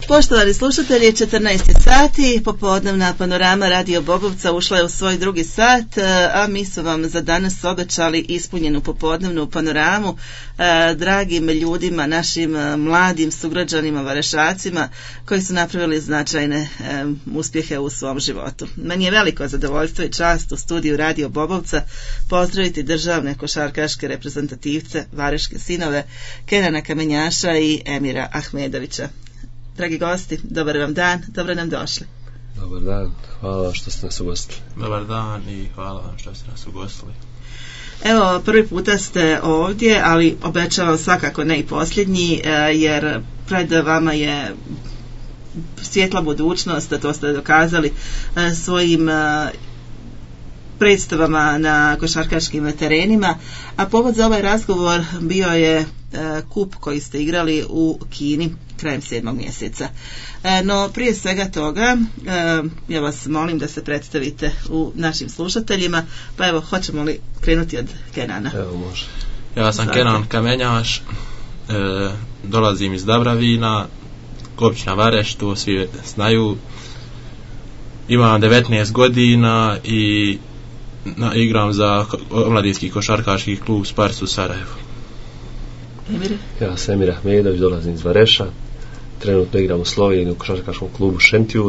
Poštovani slušatelji, 14 sati, popodnevna panorama Radio Bobovca ušla je u svoj drugi sat, a mi su vam za danas obećali ispunjenu popodnevnu panoramu dragim ljudima, našim mladim sugrađanima, Varešacima, koji su napravili značajne uspjehe u svom životu. Meni je veliko zadovoljstvo i čast u studiju Radio Bobovca pozdraviti državne košarkaške reprezentativce, Vareške sinove, Kenana Kamenjaša i Emira Ahmedovića. Dragi gosti, dobar vam dan, dobro nam došli. Dobar dan, hvala što ste nas ugostili. Dobar dan i hvala vam što ste nas ugostili. Evo, prvi puta ste ovdje, ali obećavam svakako ne i posljednji, jer pred vama je svjetla budućnost, a to ste dokazali svojim predstavama na košarkaškim terenima, a povod za ovaj razgovor bio je kup koji ste igrali u Kini krajem 7. mjeseca. No prije svega toga ja vas molim da se predstavite u našim slušateljima, pa evo, hoćemo li krenuti od Kenana? Evo, može. Ja sam Kenan Kamenjaš, dolazim iz Dabravina, općina Vareš, to svi znaju. Imam 19 godina i igram za omladinski košarkaški klub Spars u Sarajevu. Emire? Ja sam Emir Ahmedović, dolazim iz Vareša, trenutno igram u Sloveniji u košarkaškom klubu Šentjur.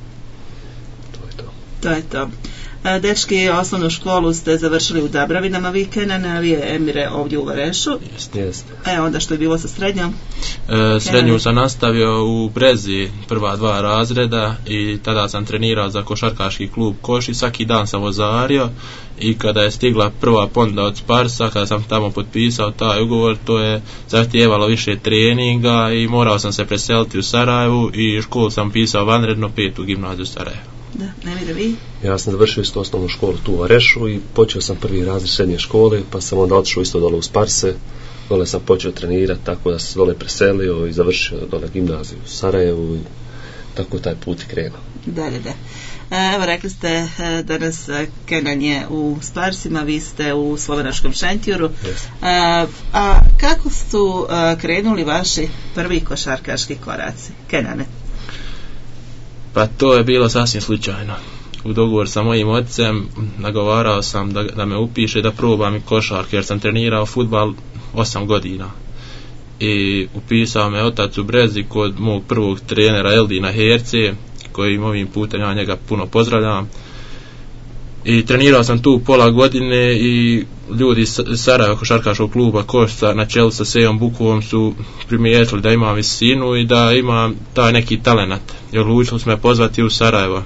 To je to. Dečki, osnovnu školu ste završili u Dabravinama, vi Kenan, a vi Emire ovdje u Varešu. Jeste. Onda što je bilo sa srednjom? Srednju sam nastavio u Brezi, prva 2 razreda, i tada sam trenirao za košarkaški klub Koš i svaki dan sam vozario, i kada je stigla prva ponuda od Sparsa, kada sam tamo potpisao taj ugovor, to je zahtijevalo više treninga i morao sam se preseliti u Sarajevu i školu sam pisao vanredno 5. gimnaziju Sarajevu. Da, Emire, vi? Ja sam završio isto osnovnu školu tu u Varešu i počeo sam prvi razred srednje škole, pa sam onda otišao isto dole u Sparse. Dole sam počeo trenirati, tako da sam dole preselio i završio dole gimnaziju u Sarajevu i tako taj put i krenuo. Da. Evo, rekli ste danas Kenan je u Sparsima, vi ste u slovenačkom Šentjuru. A kako su krenuli vaši prvi košarkaški koraci, Kenane? Pa to je bilo sasvim slučajno. U dogovor sa mojim ocem nagovarao sam da me upiše da probam i košarku, jer sam trenirao fudbal 8 godina. I upisao me otac u Brezi kod mog prvog trenera Eldina Herce, kojim ovim putem ja njega puno pozdravljam. I trenirao sam tu pola godine i ljudi iz Sarajeva košarkaškog kluba Košca na čelu sa Sejom Bukovom su primijetili da imam visinu i da imam taj neki talenat. I odlučili smo me pozvati u Sarajevo.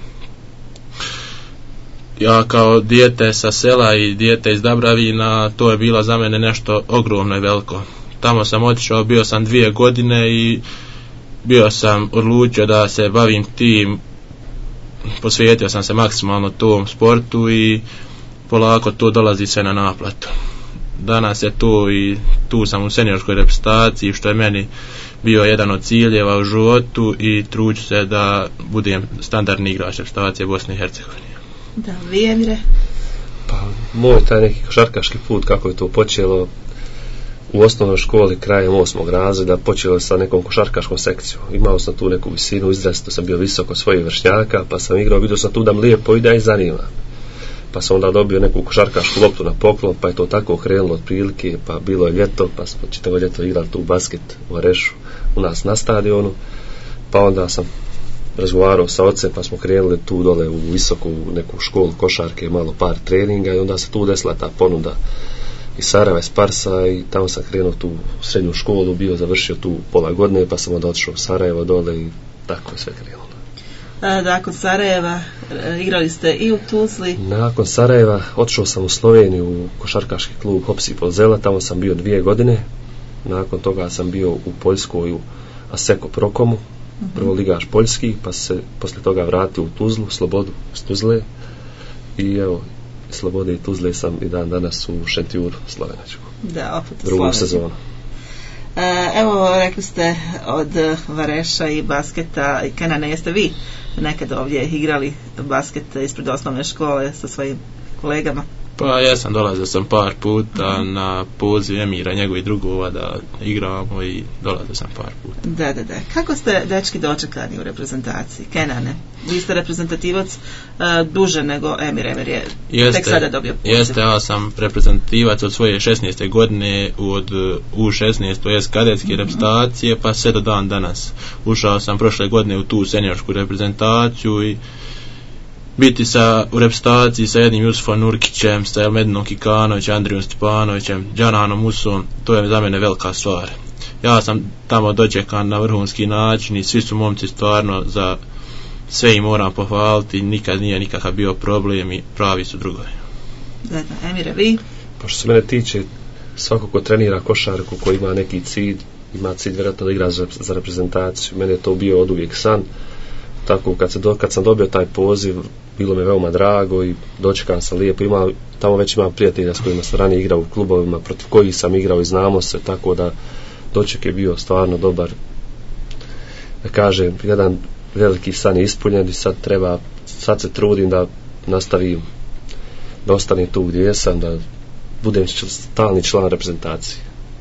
Ja kao dijete sa sela i dijete iz Dabravina, to je bilo za mene nešto ogromno i veliko. Tamo sam otišao, bio sam 2 godine i bio sam odlučio da se bavim tim, posvetio sam se maksimalno tom sportu i polako to dolazi sve na naplatu. Danas je to i tu sam u seniorskoj reprezentaciji, što je meni bio jedan od ciljeva u životu, i truđu se da budem standardni igrač reprezentacije Bosne i Hercegovine. Da, vi, Emire? Pa moj taj neki košarkaški put, kako je to počelo u osnovnoj školi krajem 8. razreda, počelo sa nekom košarkaškom sekcijom. Imao sam tu neku visinu, izrazito sam bio visoko svojih vršnjaka, pa sam igrao, vidio sam tu da mi lijepo ide i zanima. Pa sam onda dobio neku košarkašku loptu na poklon, pa je to tako krenulo otprilike, pa bilo je ljeto, pa smo čitavo ljeto igrali tu basket u Varešu u nas na stadionu, pa onda sam razgovarao sa ocem, pa smo krenuli tu dole u visoku neku školu košarke, malo par treninga, i onda se tu desila ta ponuda iz Sarajeva, iz Sparsa, i tamo sam krenuo tu u srednju školu, bio završio tu pola godine, pa sam onda otišao u Sarajevo dole i tako je sve krenulo. Nakon Sarajeva igrali ste i u Tuzli. Nakon Sarajeva otišao sam u Sloveniju u košarkaški klub Hopsi Polzela, tamo sam bio 2 godine. Nakon toga sam bio u Poljskoj u Aseko Prokomu, prvoligaš poljski, pa se poslije toga vratio u Tuzlu, Slobodu iz Tuzle, i evo, Slobode i Tuzle sam i dan danas u Šentjuru slovenačku. Da, opet u drugu sezonu. Evo, rekli ste od Vareša i basketa i Kenana, jeste vi nekad ovdje igrali basket ispred osnovne škole sa svojim kolegama? Pa jesam, dolazio sam par puta na poziv Emira, njegovih drugova da igramo i dolazio sam par puta. Da. Kako ste, dečki, dočekani u reprezentaciji? Kenane, vi ste reprezentativac duže nego Emir. Emir je tek sada dobio poziv. Jeste, ja sam reprezentativac od svoje 16. godine od U16, to jest kadetske reprezentacije, pa sve do dan danas. Ušao sam prošle godine u tu seniorsku reprezentaciju i biti u reprezentaciji sa jednim Jusufom Nurkićem, sa Elmedinom Kikanovićem, Andrijom Stepanovićem, Džananom Musom, to je za mene velika stvar. Ja sam tamo dočekan na vrhunski način i svi su momci stvarno, za sve im moram pohvaliti, nikad nije nikakav bio problem i pravi su drugovi. Da, Emire, vi? Pa što se mene tiče, svako ko trenira košarku, ko ima neki cilj, ima cilj vjerojatno da igra za reprezentaciju. Mene je to bio oduvijek san. Tako kad sam dobio taj poziv, bilo mi veoma drago i dočekan sam lijepo. Tamo već imam prijatelja s kojima sam ranije igrao u klubovima, protiv kojih sam igrao i znamo se, tako da doček je bio stvarno dobar. Da kažem, jedan veliki san je ispunjen i sad se trudim da nastavim, da ostanem tu gdje sam, da budem stalni član reprezentacije.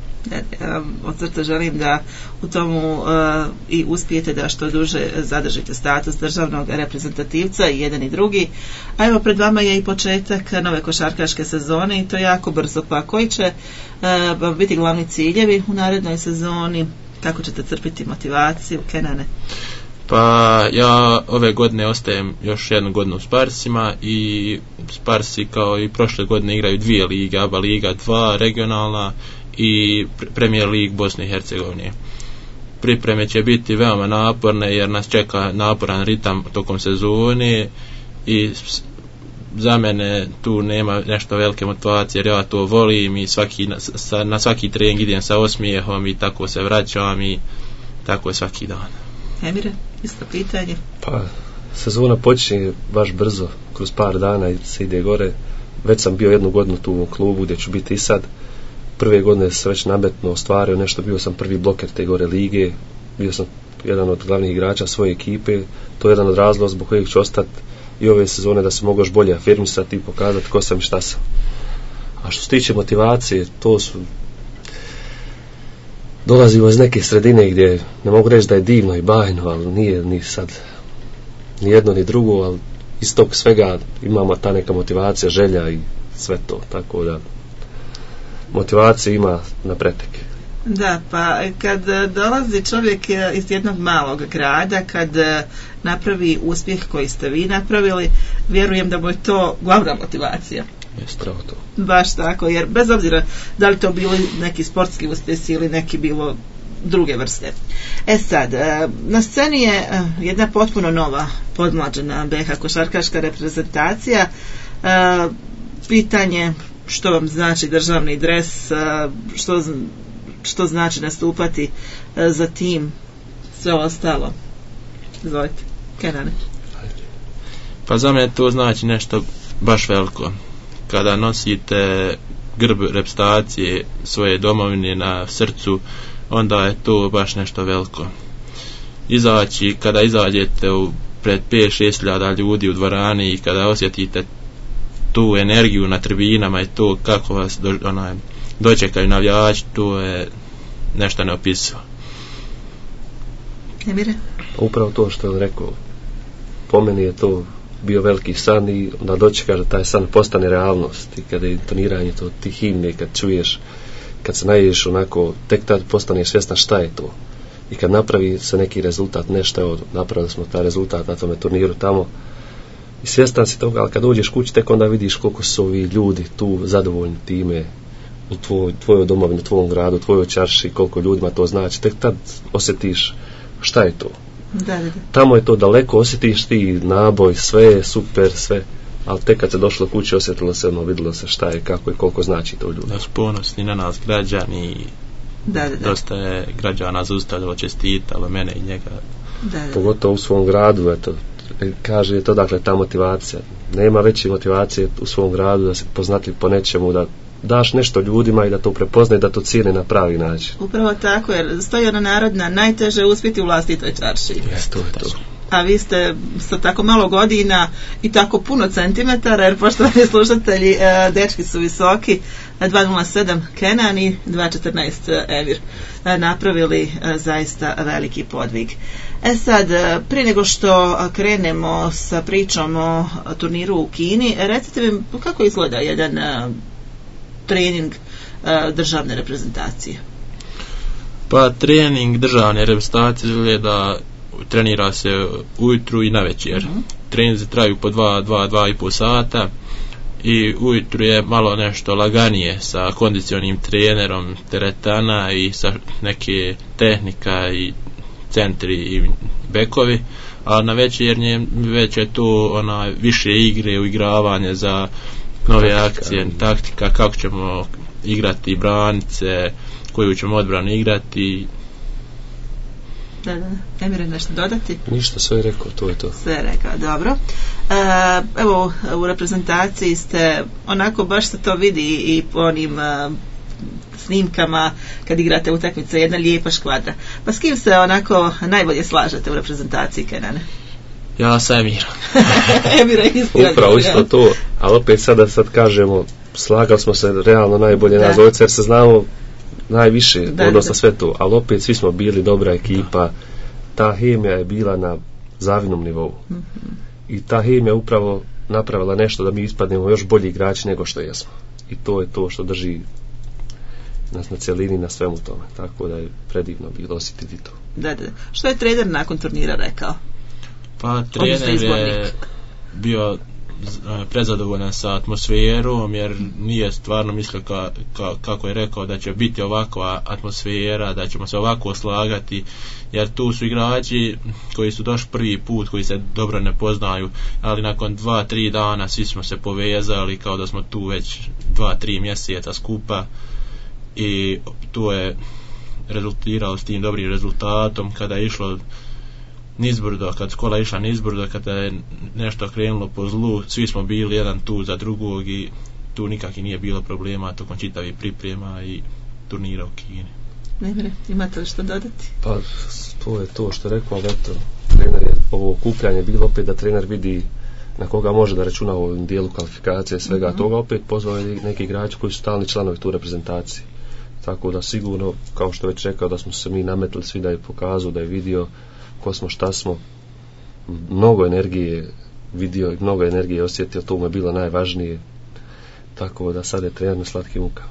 Od srca želim da u tomu i uspijete da što duže zadržite status državnog reprezentativca, i jedan i drugi. A evo, pred vama je i početak nove košarkaške sezone i to jako brzo. Pa koji će biti glavni ciljevi u narednoj sezoni? Kako ćete crpiti motivaciju, Kenane? Pa ja ove godine ostajem još jednu godinu u Sparsima i Sparsi kao i prošle godine igraju dvije lige, ABA liga 2 regionalna i Premier League Bosne i Hercegovine. Pripreme će biti veoma naporne jer nas čeka naporan ritam tokom sezone i za mene tu nema nešto velike motivacije jer ja to volim i na svaki trening idem sa osmijehom i tako se vraćam i tako je svaki dan. Emire, isto pitanje. Pa, sezona počinje baš brzo, kroz par dana se ide gore. Već sam bio jednu godinu tu u klubu gdje ću biti i sad. Prve godine se već nametno ostvario nešto, bio sam prvi bloker te gore lige, bio sam jedan od glavnih igrača svoje ekipe, to je jedan od razloga zbog kojeg ću ostati i ove sezone da se mogu još bolje afirmisati i pokazati ko sam i šta sam. A što se tiče motivacije, to su dolazimo iz neke sredine gdje ne mogu reći da je divno i bajno, ali nije ni sad ni jedno ni drugo, ali iz tog svega imamo ta neka motivacija, želja i sve to, tako da motivacije ima na pretek. Da, pa kad dolazi čovjek iz jednog malog grada, kad napravi uspjeh koji ste vi napravili, vjerujem da mu je to glavna motivacija. Stravo to. Baš tako, jer bez obzira da li to bili neki sportski uspjesi ili neki bilo druge vrste. Sad, na sceni je jedna potpuno nova podmlađena BiH košarkaška reprezentacija. Pitanje što vam znači državni dres, što znači nastupati za tim, sve ostalo. Izvolite, Kenane. Pa za mene to znači nešto baš veliko. Kada nosite grb reprezentacije svoje domovine na srcu, onda je to baš nešto veliko. Kada izađete pred 5-6 hiljada ljudi u dvorani i kada osjetite tu energiju na tribinama i to kako vas dočekaju navijači, to je nešto neopisivo. Emire? Upravo to što je rekao, po meni je to bio veliki san i onda dočekaš da taj san postane realnost i kada je intoniranje to ti himne, kad čuješ, kad se naješ onako, tek tad postaneš svjestan šta je to i kad napravi se neki rezultat, nešto, evo, napravili smo taj rezultat na tome turniru tamo i svjestan si toga, ali kad dođeš kući tek onda vidiš koliko su ovi ljudi tu zadovoljni time u tvojoj domovini, u tvojom gradu, u tvojoj čarši, koliko ljudima to znači, tek tad osjetiš šta je to. Da. Tamo je to daleko, osjetiš ti naboj, sve je super, sve, ali tek kad se došlo kući osjetilo se, vidjelo se šta je, kako je, koliko znači to ljudi. Da su ponosni na nas građani, dosta je građana zaustavljalo, čestitalo mene i njega. Da. Pogotovo u svom gradu, eto, kaže je to dakle ta motivacija. Nema veće motivacije u svom gradu da se poznatljiv po nečemu, da daš nešto ljudima i da to prepoznaju, da to cijene na pravi način. Upravo tako, jer stoji ona narodna, najteže uspjeti u vlastitoj čarši. To je to. a vi ste sa tako malo godina i tako puno centimetara, jer poštovani slušatelji, dečki su visoki, 2.07 Kenan i 2.14 Emir, napravili zaista veliki podvig. Sad, prije nego što krenemo sa pričom o turniru u Kini, recite mi kako izgleda jedan trening državne reprezentacije? Pa trening državne reprezentacije izgleda, trenira se ujutru i navečer. Treninzi traju po 2,5 sata i ujutru je malo nešto laganije sa kondicionim trenerom teretana i sa neke tehnika i centri i bekovi, a na večernje već je to više igre, uigravanje za nove akcije, taktika, kako ćemo igrati branice, koju ćemo odbranu igrati. Da. Emire, nešto dodati? Ništa, sve je rekao, to je to. Sve je rekao, dobro. Evo, u reprezentaciji ste, onako baš se to vidi i po onim snimkama kad igrate utakmice, jedna lijepa škvadra. Pa s kim se onako najbolje slažete u reprezentaciji, Kenane? Ja sa Emirom. Emira istina. Upravo isto to, ali opet sad kažemo, slagali smo se realno najbolje nas dvojice, jer se znamo najviše, odnosno sve to, ali opet svi smo bili dobra ekipa, ta hemija je bila na zavidnom nivou. I ta hemija upravo napravila nešto da mi ispadnemo još bolji igrači nego što jesmo. I to je to što drži nas na cjelini, na svemu tome. Tako da je predivno bilo osjetiti to. Da. Što je trener nakon turnira rekao? Pa trener je bio prezadovoljan sa atmosferom, jer nije stvarno mislio kako je rekao da će biti ovakva atmosfera, da ćemo se ovako slagati, jer tu su igrači koji su došli prvi put, koji se dobro ne poznaju, ali nakon 2-3 dana svi smo se povezali kao da smo tu već 2-3 mjeseca skupa i tu je rezultirao s tim dobrim rezultatom. Kada je išlo nizbrdo, kad škola išla nizbrdo, kada je nešto krenulo po zlu, svi smo bili jedan tu za drugog i tu nikakvih nije bilo problema tokom čitavih priprema i turnira u Kini. Nemire, imate li što dodati? Pa to je to što je rekao, eto, trener je ovo okupljanje bilo opet da trener vidi na koga može da računa u ovom dijelu kvalifikacije svega toga, opet pozvao je neki igrači koji su stalni članovi tu reprezentacije. Tako da sigurno, kao što je već rekao, da smo se mi nametili svi, da je pokazao, da je vidio ko smo, šta smo, mnogo energije vidio i mnogo energije osjetio, to mu je bilo najvažnije, tako da sad je trener na slatkim mukama.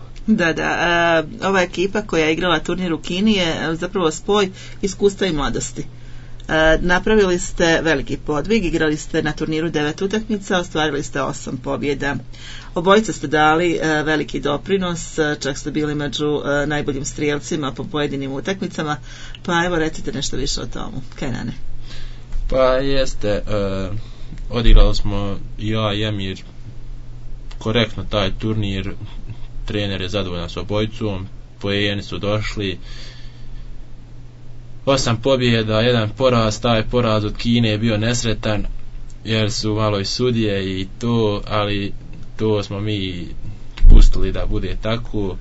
Da, ova ekipa koja je igrala turnir u Kini je zapravo spoj iskustva i mladosti. Napravili ste veliki podvig, igrali ste na turniru 9 utakmica, ostvarili ste 8 pobjeda. Obojica ste dali veliki doprinos, čak ste bili među najboljim strijelcima po pojedinim utakmicama, pa evo recite nešto više o tomu, Kenane. Pa jeste, odigrali smo ja i Emir korektno taj turnir, trener je zadovoljan s obojicom, poeni su došli, 8 pobjeda, 1 poraz, taj poraz od Kine je bio nesretan jer su malo i sudije i to, ali to smo mi pustili da bude tako.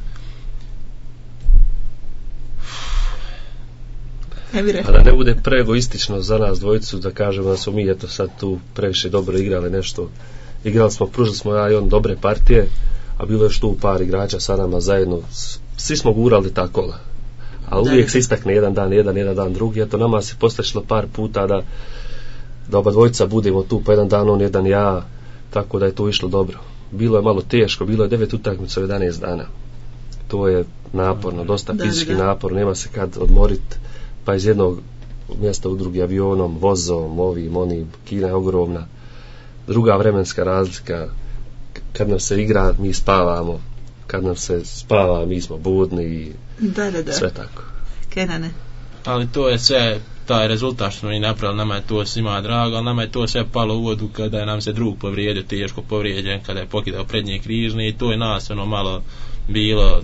A da ne bude preegoistično za nas dvojicu da kažemo da smo mi eto sad tu previše dobro igrali nešto. Igrali smo, pružili smo ja i on dobre partije, a bilo je što u par igrača sa nama zajedno, svi smo gurali ta kola. A uvijek se istakne jedan dan drugi, eto nama se postačilo par puta da oba dvojica budemo tu, pa jedan dan on, jedan ja, tako da je to išlo dobro. Bilo je malo teško, bilo je 9 utakmica u 11 dana. To je naporno, dosta fizički napor, nema se kad odmoriti, pa iz jednog mjesta u drugi avionom, vozom, ovim, onim, Kina je ogromna. Druga vremenska razlika, kad nam se igra, mi spavamo, kad nam se spava, mi smo budni i sve tako. Kenane. Ali to je sve, taj rezultat što smo i napravili, nama je to svima drago, ali nama je to sve palo u vodu kada je nam se drug povrijedio, teško povrijeđen, kada je pokidao prednje križne i to je nas malo bilo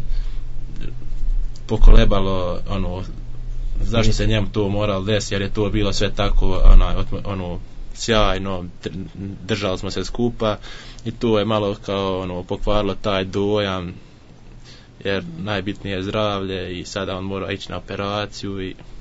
pokolebalo, zašto se njemu to moralo desiti, jer je to bilo sve tako sjajno, držali smo se skupa i to je malo kao pokvarilo taj dojam, jer najbitnije je zdravlje i sada on mora ići na operaciju i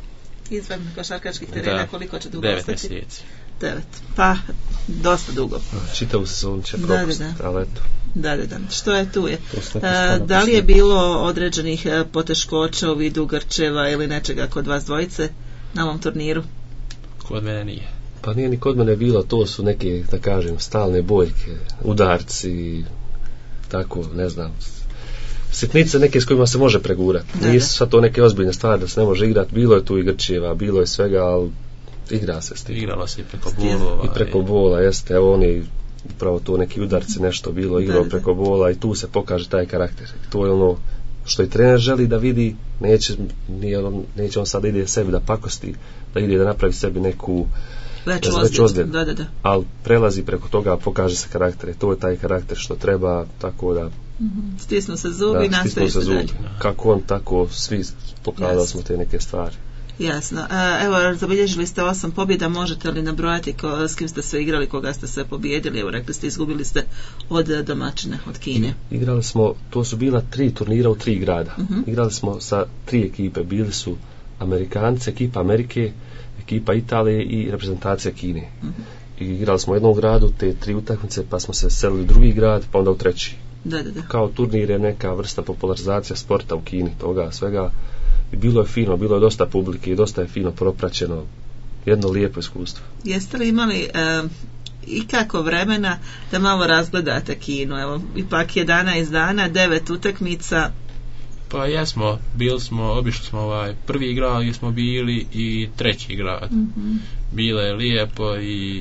izvan košarkaških terena, koliko će dugo 9 ostati? mjeseci. 9. Pa, dosta dugo. Čitavu sezonu će propustiti, ali eto. Da. Što je tu je? Da li je bilo određenih poteškoća u vidu grčeva ili nečega kod vas dvojice na ovom turniru? Kod mene nije. Pa nije ni kod mene bilo, to su neke, da kažem, stalne boljke, udarci, tako, ne znam, sitnice neke s kojima se može pregurati. Nisu sad to neke ozbiljne stvari da se ne može igrati, bilo je tu i grčeva, bilo je svega, ali igra se s tim. Igralo se i preko bolova. I preko bola, jeste, evo oni, upravo tu neki udarci nešto bilo, igrao preko bola i tu se pokaže taj karakter. To je ono što i trener želi da vidi, neće on sad ide sebi da pakosti, da ide da napravi sebi neku veću ozljedu. Ali prelazi preko toga, pokaže se karakter. To je taj karakter što treba, tako da stisnu se zubi i nastavi se dalje. Kako on, tako svi pokazali smo te neke stvari. Jasno. Evo, zabilježili ste 8 pobjeda, možete li nabrojati s kim ste sve igrali, koga ste sve pobijedili? Evo, rekli ste, izgubili ste od domaćine, od Kine. Igrali smo, to su bila 3 turnira u 3 grada. Igrali smo sa 3 ekipe, bili su Amerikanci, ekipa Amerike, ekipa Italije i reprezentacija Kine. I igrali smo u jednom gradu, te 3 utakmice, pa smo se selili u drugi grad, pa onda u treći. Da. Kao turnir je neka vrsta popularizacija sporta u Kini, toga svega. I bilo je fino, bilo je dosta publike i dosta je fino propraćeno, jedno lijepo iskustvo. Jeste li imali ikako vremena da malo razgledate Kinu? Evo, ipak 11 dana, 9 utakmica. Pa jesmo, obišli smo prvi grad gdje smo bili i treći grad. Bilo je lijepo i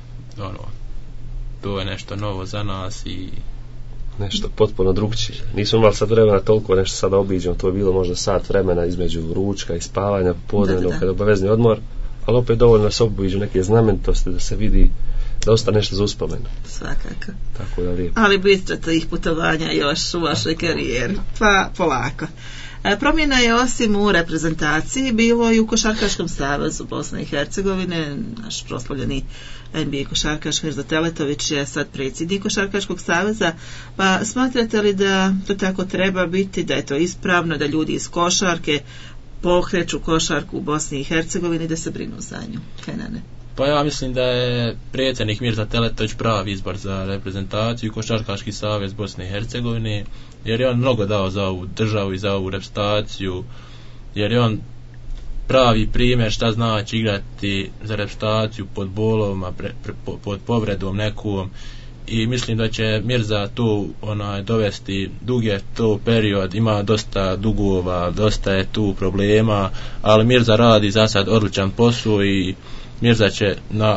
to je nešto novo za nas i nešto potpuno drugčije. Nismo imali sad vremena toliko nešto sada obiđemo, to je bilo možda sat vremena između ručka i spavanja, podnevnog kada obavezni odmor, ali opet dovoljno da se obiđu neke znamenitosti, da se vidi, da ostane nešto za uspomenu. Svakako. Tako da lijepo. Ali biste tih putovanja još u vašoj karijeri, pa polako. Promjena je osim u reprezentaciji bilo i u Košarkaškom savezu Bosne i Hercegovine. Naš proslavljeni NBA košarkaš Herzo Teletović je sad predsjednik Košarkaškog saveza. Pa smatrate li da to tako treba biti, da je to ispravno, da ljudi iz košarke pokreću košarku u Bosni i Hercegovini, da se brinu za nju? Kenane? Pa ja mislim da je predsjednik Mirza Teletović pravi izbor za reprezentaciju Košarkaški savez Bosne i Hercegovine, jer je on mnogo dao za ovu državu i za ovu reprezentaciju, jer je on pravi primjer šta znači igrati za reprezentaciju pod bolovima, pod povredom nekom, i mislim da će Mirza tu dovesti, dug je to period, ima dosta dugova, dosta je tu problema, ali Mirza radi za sad odličan posao i Mirza će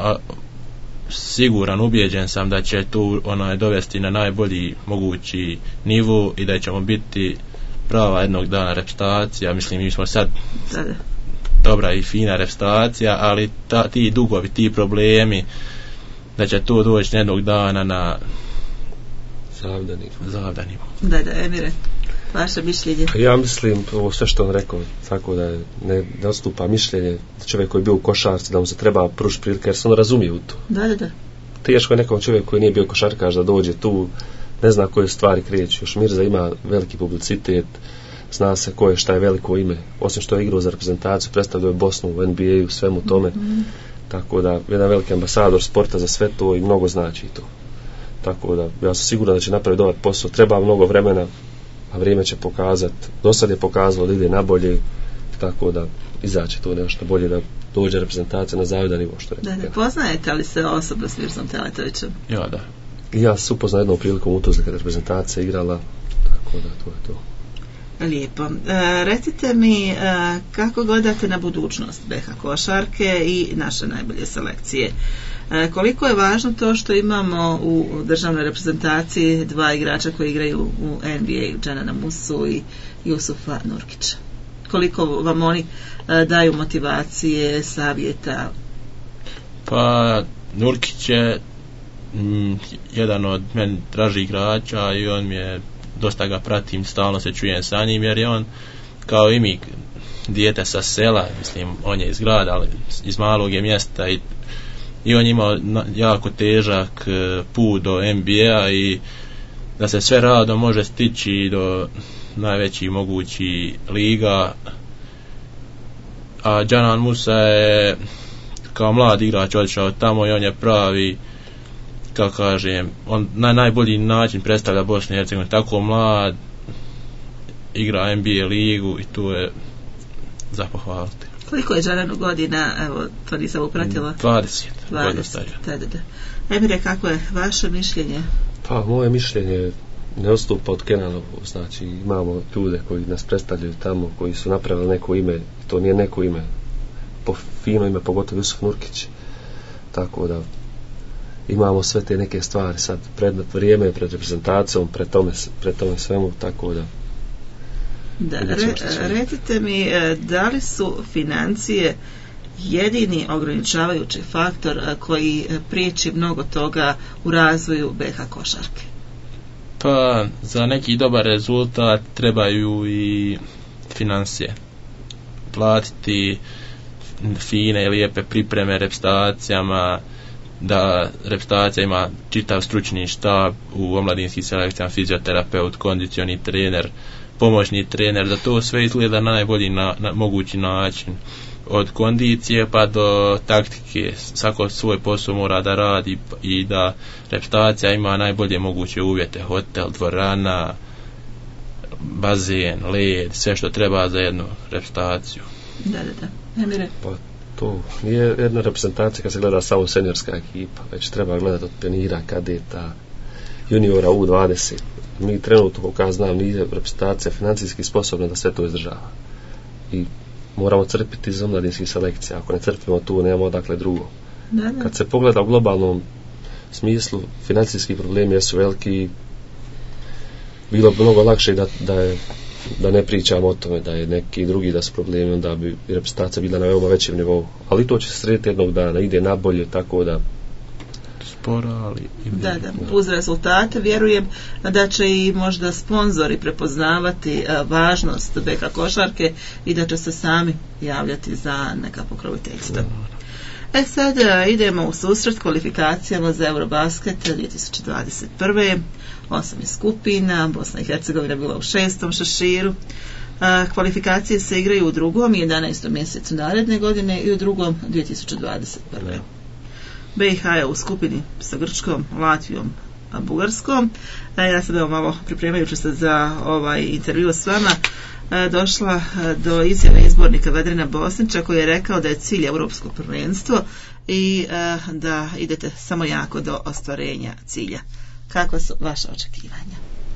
siguran, ubijeđen sam da će tu dovesti na najbolji mogući nivo i da ćemo biti prava jednog dana reprezentacija. Mislim, mi smo sad dobra i fina reprezentacija, ali ti dugovi, ti problemi, da će to doći jednog dana na zavdanimo. Da, Emire, vaše mišljenje? Ja mislim, ovo sve što on rekao, tako da ne odstupa mišljenje čovjek koji je bio u košarci, da mu se treba pružiti prilike, jer se on razumije u to. Da. Teško je nekom čovjeku koji nije bio košarkaš da dođe tu, ne zna koje stvari kreću. Još Mirza ima veliki publicitet, zna se ko je, šta je veliko ime, osim što je igrao za reprezentaciju, predstavljao je Bosnu u NBA-u, svemu tome, tako da jedan veliki ambasador sporta za sve to i mnogo znači to. Tako da ja sam siguran da će napraviti dobar posao, treba mnogo vremena, a vrijeme će pokazati, do sad je pokazalo da ide nabolje, tako da izaći to nešto bolje, da dođe reprezentacija na zavidan nivo, što je. Da, poznajete li se osobno s Mirzom Teletovićem? Ja, da. Ja sam upoznao jednom prilikom u Tuzli kada je reprezentacija igrala, tako da to je to. Lijepo. Recite mi kako gledate na budućnost BiH košarke i naše najbolje selekcije. Koliko je važno to što imamo u državnoj reprezentaciji 2 igrača koji igraju u NBA, Dženana Musu i Jusufa Nurkića? Koliko vam oni daju motivacije, savjeta? Pa Nurkić je jedan od meni dražih igrača i on mi je, dosta ga pratim, stalno se čujem sa njim, jer je on kao i mi dijete sa sela, mislim, on je iz grada, ali iz malog je mjesta i on imao jako težak put do NBA i da se sve radom može stići do najvećih mogućih liga, a Džanan Musa je kao mlad igrač odšao tamo i on je pravi, kako kažem, on na najbolji način predstavlja Bosnu i Hercegovinu, tako mlad, igra NBA ligu i tu je za pohvaliti. Koliko je Džananu godina, evo, to nisam upratila? 20. Da. Emire, kako je vaše mišljenje? Pa, moje mišljenje ne odstupa od Kenanovu, znači imamo ljude koji nas predstavljaju tamo, koji su napravili neko ime, to nije neko ime, fino ime, pogotovo Jusuf Nurkić, tako da imamo sve te neke stvari sad pred vrijeme, pred reprezentacijom, pred tome svemu, tako da recite mi, da li su financije jedini ograničavajući faktor koji priječi mnogo toga u razvoju BiH košarke? Pa, za neki dobar rezultat trebaju i financije. Platiti fine i lijepe pripreme reprezentacijama, da reprezentacija ima čitav stručni štab u omladinskim selekcijama, fizioterapeut, kondicioni trener, pomoćni trener, da to sve izgleda na najbolji mogući način. Od kondicije pa do taktike, svako svoj posao mora da radi i da reprezentacija ima najbolje moguće uvjete, hotel, dvorana, bazen, led, sve što treba za jednu reprezentaciju. Da. Emire? Pa to nije jedna reprezentacija kad se gleda samo seniorska ekipa, već treba gledati od pionira, kadeta, juniora U20. Mi trenutno, kako ja znam, nije reprezentacija financijski sposobna da sve to izdržava. I moramo crpiti iz omladinskih selekcija. Ako ne crpimo tu, nemamo odakle drugo. Da. Kad se pogleda u globalnom smislu, financijski problemi jesu veliki. Bilo bi mnogo lakše da ne pričamo o tome, da je neki drugi da su problemi, onda bi reprezentacija bila na veoma većem nivou. Ali to će se srediti jednog dana, ide nabolje, tako da sporo, ali da, uz rezultate vjerujem da će i možda sponzori prepoznavati važnost BiH košarke i da će se sami javljati za neka pokroviteljstva. Sad idemo u susret kvalifikacijama za Eurobasket 2021. 8 skupina, Bosna i Hercegovina bila u 6. šeširu. Kvalifikacije se igraju u 2. i 11. mjesecu naredne godine i u 2. 2021. BiH je u skupini sa Grčkom, Latvijom, Bugarskom. Ja sam malo pripremajući se za ovaj intervju s vama došla do izjave izbornika Vedrina Bosnića koji je rekao da je cilj europsko prvenstvo i da idete samo jako do ostvarenja cilja. Kako su vaše očekivanja?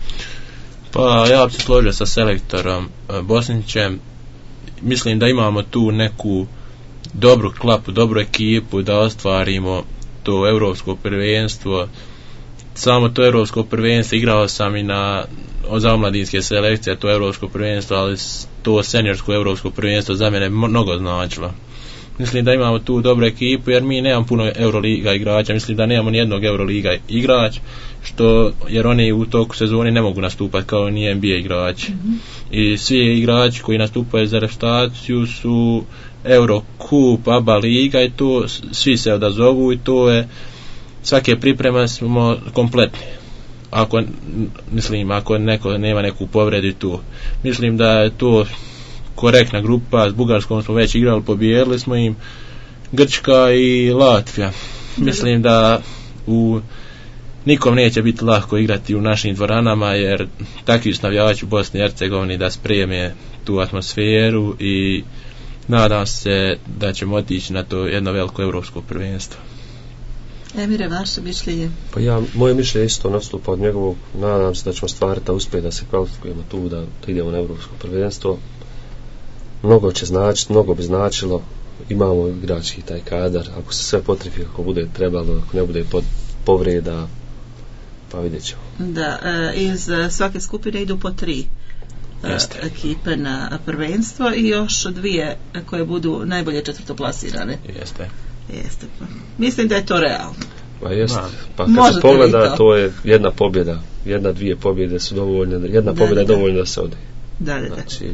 Pa ja bi se složio sa selektorom Bosnićem. Mislim da imamo tu neku dobru klapu, dobru ekipu da ostvarimo to europsko prvenstvo. Samo to europsko prvenstvo igrao sam i za omladinske selekcije, to europsko prvenstvo, ali to seniorsko europsko prvenstvo za mene mnogo značilo. Mislim da imamo tu dobru ekipu jer mi nemamo puno Euroliga igrača, mislim da nemamo nijednog Euroliga igrač, jer oni u toku sezone ne mogu nastupati kao ni NBA igrači. I svi igrači koji nastupaju za reprezentaciju su Eurocup, ABA liga i to svi se odazovu i to je svake pripreme smo kompletni. Ako neko nema neku povredu tu. Mislim da je to korektna grupa, s Bugarskom smo već igrali, pobijedili smo im, Grčka i Latvija. Mislim da nikom neće biti lako igrati u našim dvoranama jer takvi su navijači u Bosni i Hercegovini da spreme tu atmosferu i nadam se da ćemo otići na to jedno veliko europsko prvenstvo. Emire, vaše mišljenje? Pa moje mišljenje isto nastupa od njegovog. Nadam se da ćemo stvariti uspjeh da se kvalifikujemo tu, da idemo na europsko prvenstvo. Mnogo će značiti, mnogo bi značilo. Imamo igrački taj kadar, ako se sve potrefi, ako bude trebalo, ako ne bude povreda, pa vidjet ćemo. Da, iz svake skupine idu po 3 ekipe na prvenstvo i još 2 koje budu najbolje četvrtoplasirane. Jeste. Mislim da je to realno. Pa jeste. Pa kad se pogleda, to je jedna pobjeda. 1-2 pobjede su dovoljne. Jedna pobjeda je dovoljna da se ode. Da. Znači,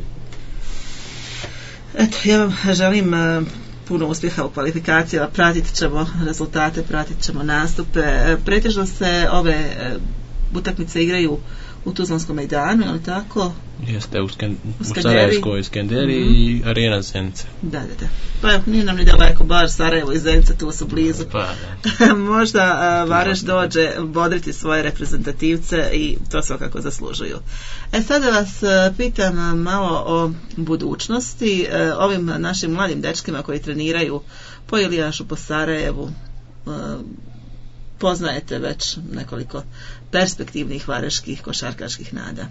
eto, ja vam želim puno uspjeha u kvalifikacijama. Pratit ćemo rezultate, pratit ćemo nastupe. Pretežno se ove utakmice igraju u Tuzlanskom mejdanu, je li tako? Jeste, u Sarajevskoj Skenderiji i Arena Zenice. Da. Pa nije nam ni daleko, bar Sarajevo i Zenica tu su blizu. Pa, da. Možda Vareš dođe bodriti svoje reprezentativce i to svakako zaslužuju. Sada vas pitam malo o budućnosti, ovim našim mladim dečkima koji treniraju po Ilijašu, po Sarajevu. Poznajete već nekoliko perspektivnih vareških košarkaških nada.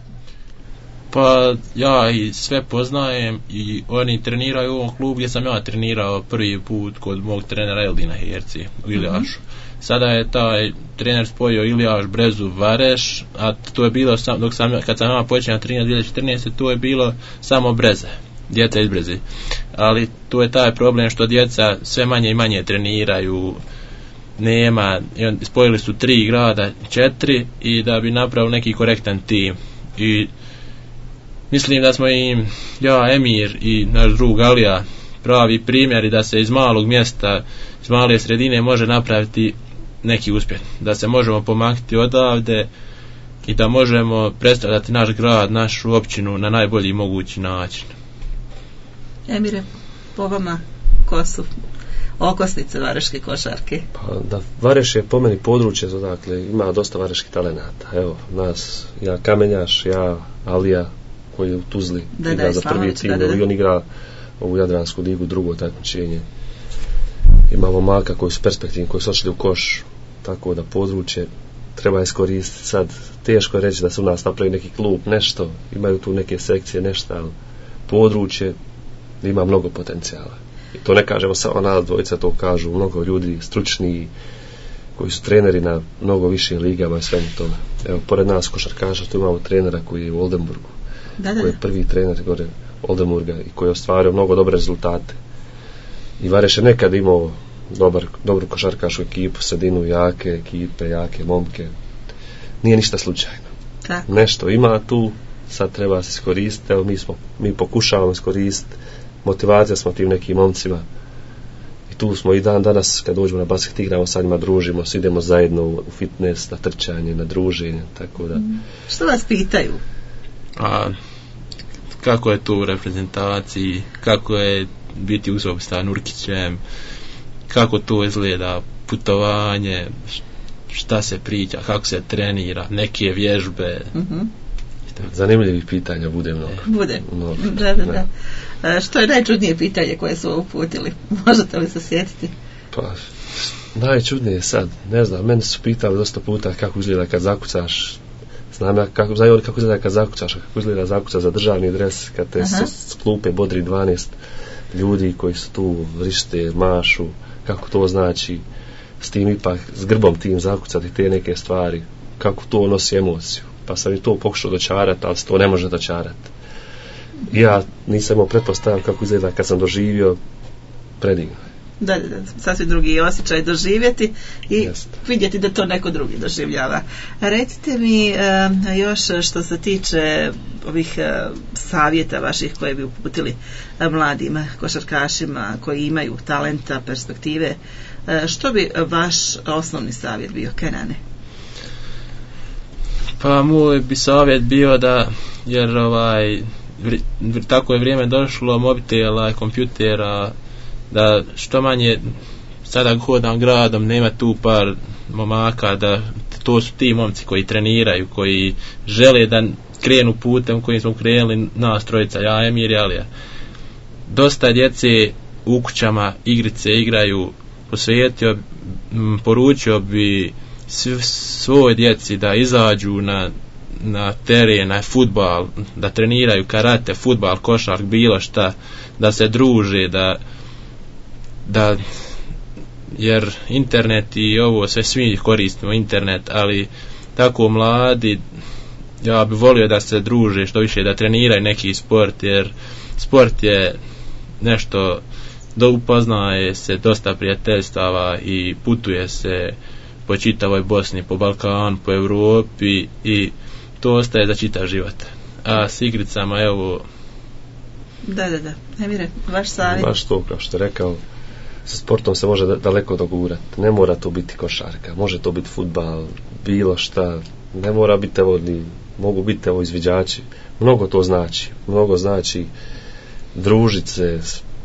Pa ja i sve poznajem i oni treniraju u ovom klubu gdje sam ja trenirao prvi put kod mog trenera Eldina Herci u Ilijašu. Sada je taj trener spojio Ilijaš, Brezu, Vareš, a to je bilo kad sam ja počeo trenirati 2014. to je bilo samo Breze, djeca iz Breze. Ali tu je taj problem što djeca sve manje i manje treniraju, nema, spojili su 3 grada, 4 i da bi napravili neki korektan tim. I mislim da smo im, ja, Emir i naš drug Alija, pravi primjeri da se iz malog mjesta, iz male sredine može napraviti neki uspjeh. Da se možemo pomaknuti odavde i da možemo predstavljati naš grad, našu općinu na najbolji mogući način. Emire, po vama ko su okosnice vareške košarke? Pa da, Vareš je po meni područje, dakle ima dosta vareških talenata. Evo, nas, ja Kamenjaš, ja Alija koji je u Tuzli igra za prvi tim, i on igra ovu Jadransku ligu, drugo takmičenje. Imamo maka koji su perspektivni, koji su ošli u koš, tako da područje treba iskoristiti. Sad teško je reći da se u nas napravi neki klub, nešto, imaju tu neke sekcije, nešto, ali područje ima mnogo potencijala. I to ne kažemo samo nas dvojica, to kažu mnogo ljudi stručni koji su treneri na mnogo višim ligama i svemu tome. Evo, pored nas košarkaša tu imamo trenera koji je u Oldenburgu, koji je prvi trener gore Oldenburga i koji je ostvario mnogo dobre rezultate. I Vareš je nekad imao dobru košarkašku ekipu, sredinu, jake ekipe, jake momke. Nije ništa slučajno. Tako. Nešto ima tu, sad treba se iskoristiti. Evo, mi pokušavamo iskoristiti, motivacija smo tim nekim momcima i tu smo i dan danas kad dođemo na basket igramo sa njima, družimo, idemo zajedno u fitness, na trčanje, na druženje, tako da. Što vas pitaju? Kako je to u reprezentaciji, kako je biti uz sa Nurkićem, kako to izgleda putovanje, šta se priča, kako se trenira, neke vježbe. Zanimljivih pitanja bude mnogo. Bude. Da. Što je najčudnije pitanje koje su uputili? Možete li se sjetiti? Pa, najčudnije sad, ne znam, meni su pitali dosta puta kako izgleda kad zakucaš. Znam ja kako izgleda kad zakucaš, kako izgleda zakuca za državni dres, kad te s klupe bodri 12 ljudi koji su tu, vrište, mašu, kako to znači, s tim ipak, s grbom tim zakucati te neke stvari, kako to nosi emociju. Pa sam i to pokušao dočarati, ali se to ne može dočarati. Ja nisam imao pretpostavljao kako izgleda kad sam doživio predivno. Da, sasvim drugi osjećaj doživjeti i vidjeti da to neko drugi doživljava. Recite mi još što se tiče ovih savjeta vaših koje bi uputili mladim košarkašima koji imaju talenta, perspektive, što bi vaš osnovni savjet bio, Kenane? Pa moj bi savjet bio da, jer tako je vrijeme došlo, mobitela, kompjutera, da što manje sada hodam gradom, nema tu par momaka, da to su ti momci koji treniraju, koji žele da krenu putem kojim smo krenuli nas trojica, ja, Emir i Alija. Dosta djece u kućama igrice igraju, poručio bi svoj djeci da izađu na teren, na fudbal, da treniraju karate, fudbal, košark, bilo šta, da se druže, da jer internet i ovo sve svi koristimo internet, ali tako mladi, ja bi volio da se druže što više, da treniraju neki sport, jer sport je nešto, da upoznaje se dosta prijateljstava i putuje se po čitavoj Bosni, po Balkanu, po Europi i to ostaje za čitav život. A s igricama, evo. Da. Emire, vaš savjet? Baš to, kao što je rekao, sa sportom se može daleko dogurati. Ne mora to biti košarka, može to biti fudbal, bilo šta. Ne mora biti evo ni mogu biti evo izviđači, mnogo znači družit se,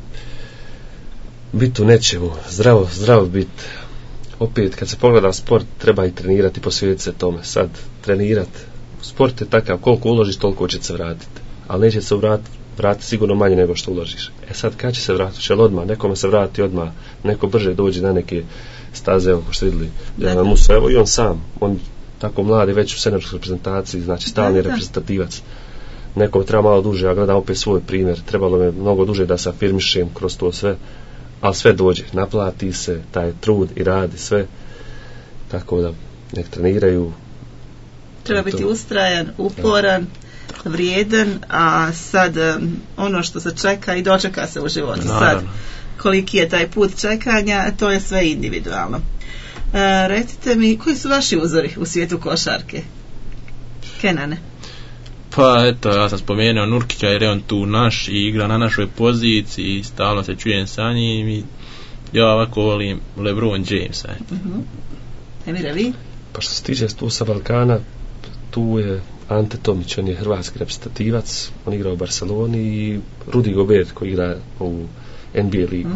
biti u nečemu, zdravo biti. Opet kad se pogleda sport, treba i trenirati, posvetiti se tome. Sad trenirati, sport je takav, koliko uložiš toliko će se vratiti, ali neće se vratiti sigurno manje nego što uložiš. Sad kad će se vratiti? Će li odmah? Nekome se vrati odmah, neko brže dođe na neke staze, evo ko što vidjeli Musa, evo i on sam, on tako mladi već u seniorskoj reprezentaciji, znači stalni reprezentativac. Nekom treba malo duže, ja gledam opet svoj primjer, trebalo me mnogo duže da se afirmišem kroz to sve, ali sve dođe, naplati se taj trud i radi sve, tako da nek treniraju. Treba biti ustrajan, uporan, vrijedan, a sad ono što se čeka i dočeka se u životu. Sad, koliki je taj put čekanja, to je sve individualno. Recite mi, koji su vaši uzori u svijetu košarke? Kenane? Pa eto, ja sam spomenuo Nurkića jer je on tu naš i igra na našoj poziciji i stalno se čujem sa njim i ja ovako volim LeBron Jamesa. Emire, vi? Pa što se tiče tu sa Balkana, tu je Ante Tomić, on je hrvatski reprezentativac, on igra u Barceloni, i Rudy Gobert koji igra u NBA ligu.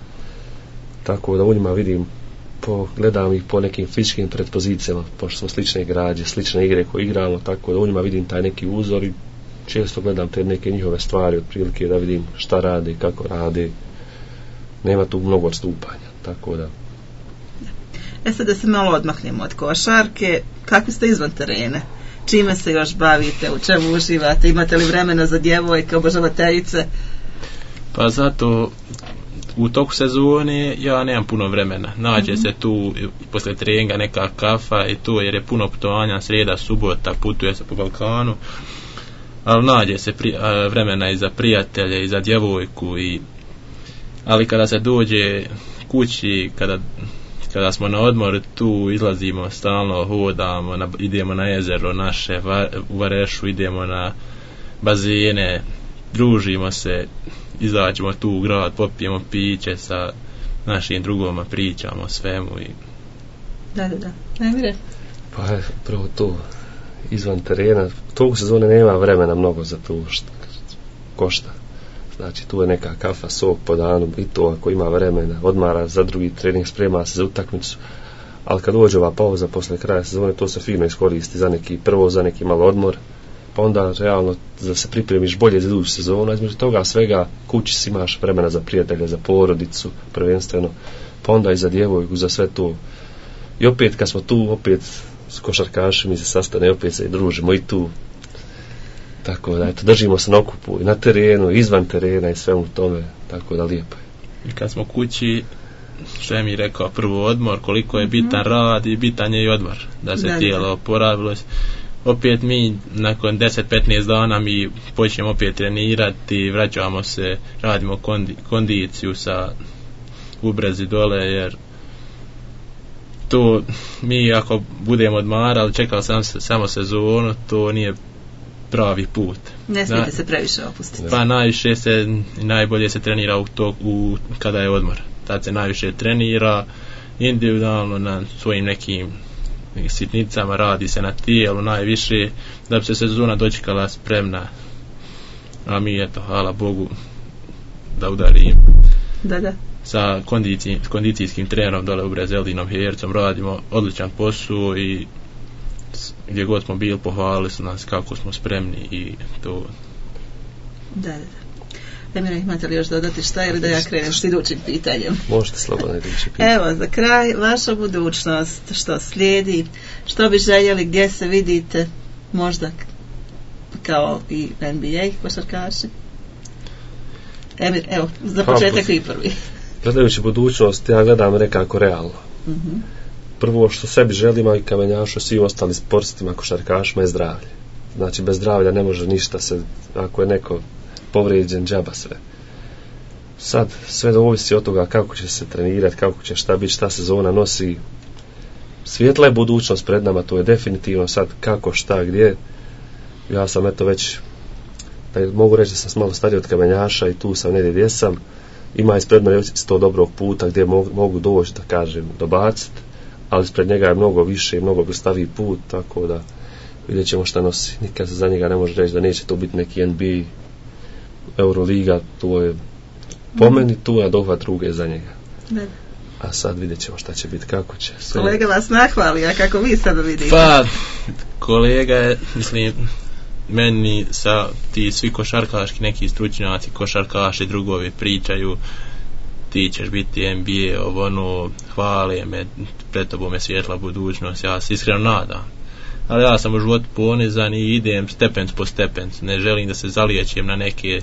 Tako da u njima vidim, gledam ih po nekim fizičkim predpozicijama, pošto smo slične građe, slične igre koje igramo, tako da u njima vidim taj neki uzor i često gledam te neke njihove stvari otprilike da vidim šta rade, kako rade. Nema tu mnogo odstupanja, tako da. Sad da se malo odmaknemo od košarke, kakvi ste izvan terena? Čime se još bavite, u čemu uživate, imate li vremena za djevojke, obožavateljice? Pa zato u toku sezone ja nemam puno vremena. Nađe se tu posle treninga neka kafa i to, jer je puno putovanja, srijeda, subota, putuje se po Balkanu, ali nađe se vremena i za prijatelje i za djevojku ali kada se dođe kući, kada smo na odmoru, tu izlazimo, stalno hodamo, idemo na jezero naše u Varešu, idemo na bazene, družimo se, izađemo tu u grad, popijemo piće sa našim drugovima, pričamo o svemu i... Da. Najmire? Pa je prvo to, izvan terena, toliko sezone nema vremena mnogo za tu košta. Znači tu je neka kafa, sok po danu i to ako ima vremena, odmara za drugi trening, sprema se za utakmicu, ali kad dođe ova pauza posle kraja sezone, to se fino iskoristi za neki malo odmor, pa onda realno da se pripremiš bolje za iduću sezonu, između toga svega kući si imaš vremena za prijatelje, za porodicu prvenstveno, pa onda i za djevojku, za sve to. I opet kad smo tu, opet s košarkašima se sastane, opet se i družimo i tu. Tako da, eto, držimo se na okupu i na terenu, izvan terena i svemu tome, tako da lijepo je. I kad smo kući, što je mi rekao, prvo odmor, koliko je bitan rad i bitan je i odmor, da se tijelo oporavilo. Opet mi, nakon 10-15 dana, mi počnemo opet trenirati, vraćamo se, radimo kondiciju u brezi dole, jer to mi ako budemo odmarali, čekali samo sezonu, to nije pravi put. Ne smijete se previše opustiti. Pa najbolje se trenira kada je odmor. Tad se najviše trenira individualno na svojim nekim sitnicama, radi se na tijelu najviše da bi se sezona dočekala spremna. A mi eto, hvala Bogu, da udarim. Da. Sa kondicijskim trenerom dole u Brezelinom Hercom radimo odličan posao i gdje god smo bili, pohvalili su nas kako smo spremni i to. Da. Emire, imate li još dodati šta ili da ja krenem s idućim pitanjem? Možete slobodno idući pitanje. Evo, za kraj, vaša budućnost, što slijedi, što bi željeli, gdje se vidite, možda kao i NBA košarkaši? Emir, evo, za početak i prvi. Gledajući budućnost, ja gledam nekako realno. Prvo što sebi želim, a i kamenjašu svim ostalim sportstima, košarkašima, je zdravlje. Znači bez zdravlja ne može ništa se, ako je neko povrijeđen, džaba sve. Sad sve da ovisi od toga kako će se trenirati, kako će šta biti, šta sezona nosi. Svijetla je budućnost pred nama, to je definitivno sad kako, šta, gdje. Ja sam eto već, mogu reći da sam malo stariji od kamenjaša i tu sam negdje gdje sam. Ima ispred mene isto dobrog puta gdje mogu doći, da kažem, dobaciti, ali ispred njega je mnogo više i mnogo gustaviji put, tako da vidjet ćemo šta nosi. Nikad se za njega ne može reći da neće to biti neki NBA, Euroliga, to je po meni tu, a dohvat druge za njega. Ne. A sad vidjet ćemo šta će biti, kako će. Kolega vas nahvali, a kako vi sada vidite? Pa, kolega je, mislim, meni sa ti svi košarkaški neki stručnjaci, košarkaši, drugovi pričaju, ti ćeš biti NBA, ono, hvale me, pred tobom je svjetla budućnost, ja se iskreno nadam. Ali ja sam u životu ponizan i idem stepenc po stepenc, ne želim da se zaliječim na neke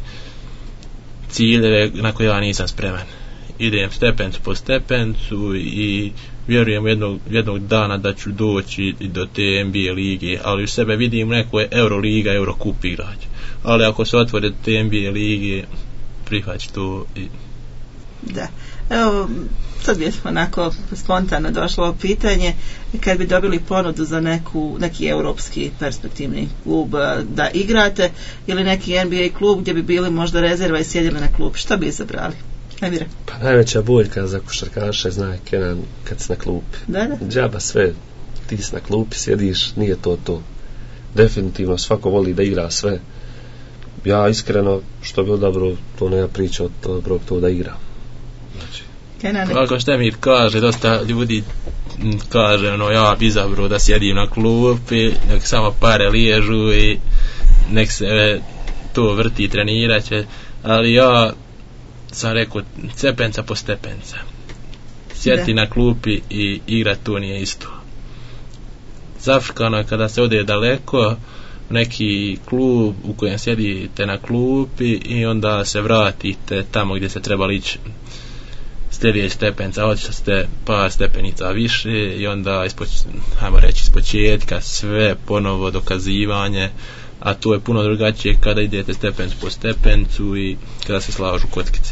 ciljeve na koje ja nisam spreman. Idem stepenc po stepencu i vjerujem jednog dana da ću doći do te NBA lige, ali u sebe vidim neko je Euroliga, Eurocup igrać. Ali ako se otvore te NBA lige, prihvaći to i... Da. Evo, sad bi onako spontano došlo ovo pitanje, kad bi dobili ponudu za neki europski perspektivni klub da igrate, ili neki NBA klub gdje bi bili možda rezerva i sjedili na klub, što bi izabrali? Emire? Pa najveća boljka za košarkaša zna Kenan kad si na klupi. Da. Džaba sve, ti si na klupi, sjediš, nije to. Definitivno svako voli da igra sve. Ja iskreno, što bi odabro, to nema priča od dobrog to da igra. Znači. Ako što mi kaže, dosta ljudi kaže, ja bi izabrao da sjedim na klupi, nek samo pare liježu i nek se to vrti, trenirat će, ali ja sam rekao stepenca po stepenca. Sjeti na klupi i igrat to nije isto. Zafrkano je kada se ode daleko neki klub u kojem sjedite na klupi i onda se vratite tamo gdje se trebali ići sljedeći stepenca, otišli ste par stepenica više i onda hajmo reći iz početka sve ponovo dokazivanje, a to je puno drugačije kada idete stepenc po stepencu i kada se slažu kockice.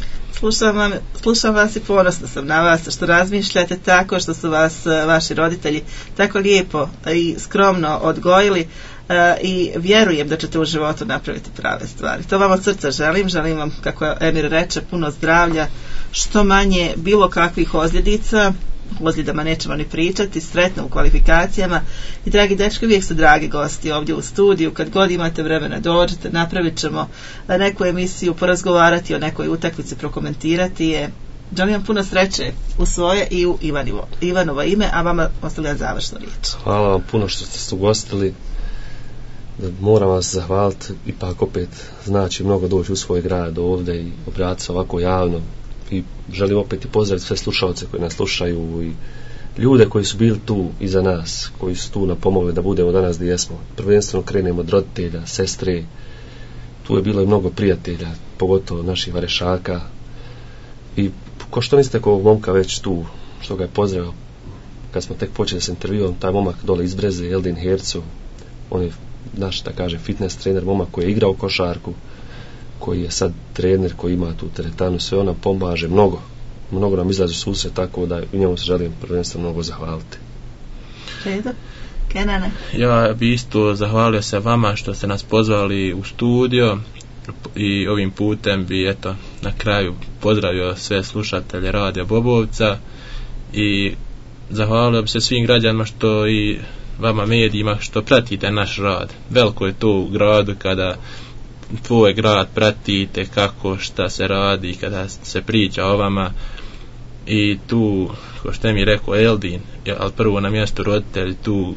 Slušam vas i ponosna sam na vas što razmišljate tako, što su vas vaši roditelji tako lijepo i skromno odgojili i vjerujem da ćete u životu napraviti prave stvari. To vam od srca želim vam, kako Emir reče, puno zdravlja, što manje bilo kakvih ozljedama nećemo ni pričati, sretno u kvalifikacijama i dragi dečki, uvijek su dragi gosti ovdje u studiju, kad god imate vremena dođete, napravit ćemo neku emisiju, porazgovarati o nekoj utakmici, prokomentirati je. Želim vam puno sreće u svoje i u Ivanovo ime, a vama ostavljam završnu riječ. Hvala vam puno što ste se ugostili. Moram vas zahvaliti, ipak opet znači mnogo doći u svoj grad ovdje i obratiti se ovako javno. I želim opet i pozdraviti sve slušalce koji nas slušaju i ljude koji su bili tu iza nas, koji su tu nam pomogli da budemo danas gdje jesmo. Prvenstveno krenemo od roditelja, sestre, tu je bilo i mnogo prijatelja, pogotovo naših varešaka. I ko što mislite ovog momka već tu, što ga je pozdravio kad smo tek počeli s intervjuom, taj momak dole iz Breze, Eldin Hercu, on je naš, da kaže, fitness trener, momak koji je igrao košarku, koji je sad trener, koji ima tu teretanu, sve ona pomaže mnogo nam izlazi u susret, tako da u njemu se želim prvenstveno mnogo zahvaliti. Redo? Kenane? Ja bi isto zahvalio se vama što ste nas pozvali u studio i ovim putem bi na kraju pozdravio sve slušatelje Radija Bobovca i zahvalio bi se svim građanima što i vama medijima što pratite naš rad. Veliko je to u gradu kada tvoj grad pratite kako šta se radi, kada se priča o vama i tu, ko što mi rekao Eldin, ali prvo na mjestu roditelj tu,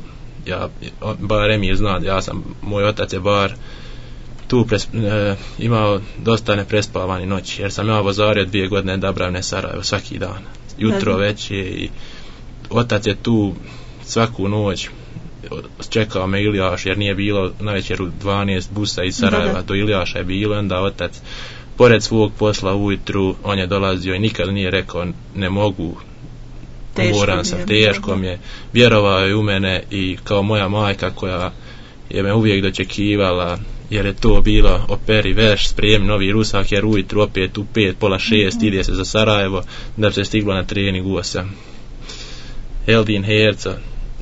bar Emir zna, moj otac je bar tu imao dosta neprespavani noći, jer sam ja vozario 2 godine Dabravne Sarajevo svaki dan, jutro već je i otac je tu svaku noć čekao me Iljaš, jer nije bilo na večeru 12 busa iz Sarajeva do Iljaša je bilo, onda otac pored svog posla ujutru on je dolazio i nikad nije rekao ne mogu, moram sam, teško mi je, vjerovao je u mene i kao moja majka koja je me uvijek dočekivala, jer je to bilo operi veš, spremi novi rusak, jer ujutru opet u 5, pola 6 ide se za Sarajevo da bi se stiglo na trening u 8. Eldin Herca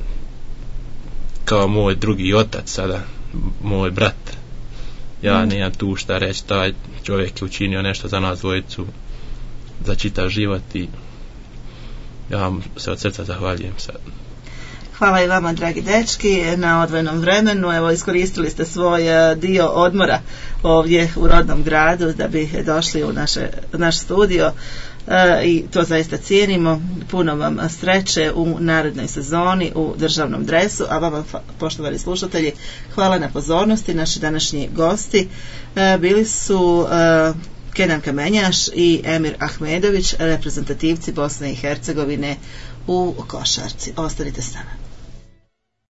kao moj drugi otac sada, moj brat, ja nemam tu šta reći, taj čovjek je učinio nešto za nas dvojicu, za čitav život i ja vam se od srca zahvaljujem sad. Hvala i vama, dragi dečki, na odvojenom vremenu. Evo, iskoristili ste svoj dio odmora ovdje u rodnom gradu da bi došli u naš studio i to zaista cijenimo. Puno vam sreće u narednoj sezoni u državnom dresu, a vama, poštovani slušatelji, hvala na pozornosti. Naši današnji gosti bili su Kenan Kamenjaš i Emir Ahmedović, reprezentativci Bosne i Hercegovine u košarci. Ostanite s nama.